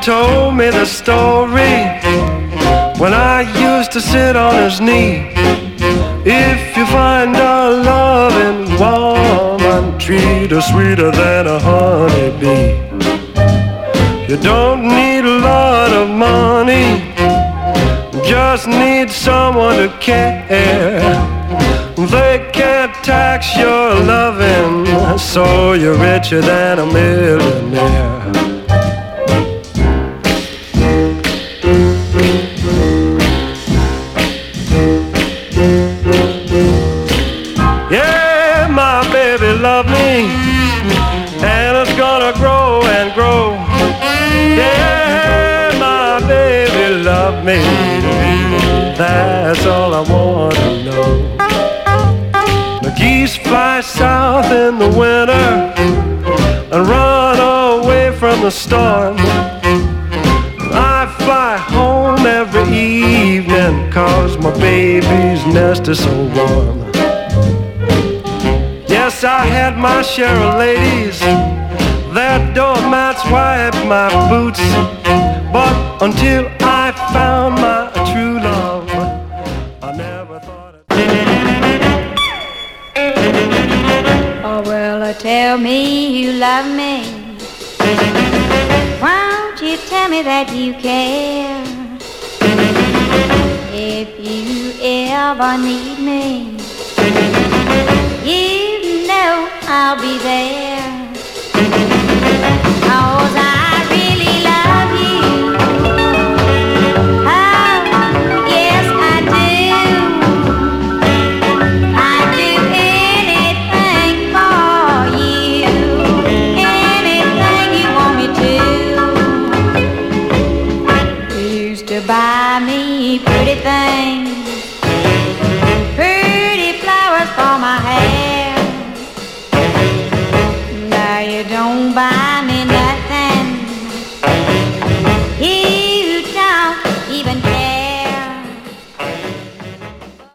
told me the story when I used to sit on his knee. If you find a loving woman, treat her sweeter than a honeybee. You don't need a lot of money, just need someone to care. They can't tax your loving, so you're richer than a millionaire. Yeah, my baby love me, and it's gonna grow and grow. Yeah, my baby love me, that's all I want to know. The geese fly south in the winter and run away from the storm. I fly home every evening 'cause my baby's nest is so warm. Yes, I had my share of ladies, their doormats wipe my boots, but until I found my true love, I never thought Oh, well, tell me you love me. Why don't you tell me that you care? If you ever need me, you know I'll be there.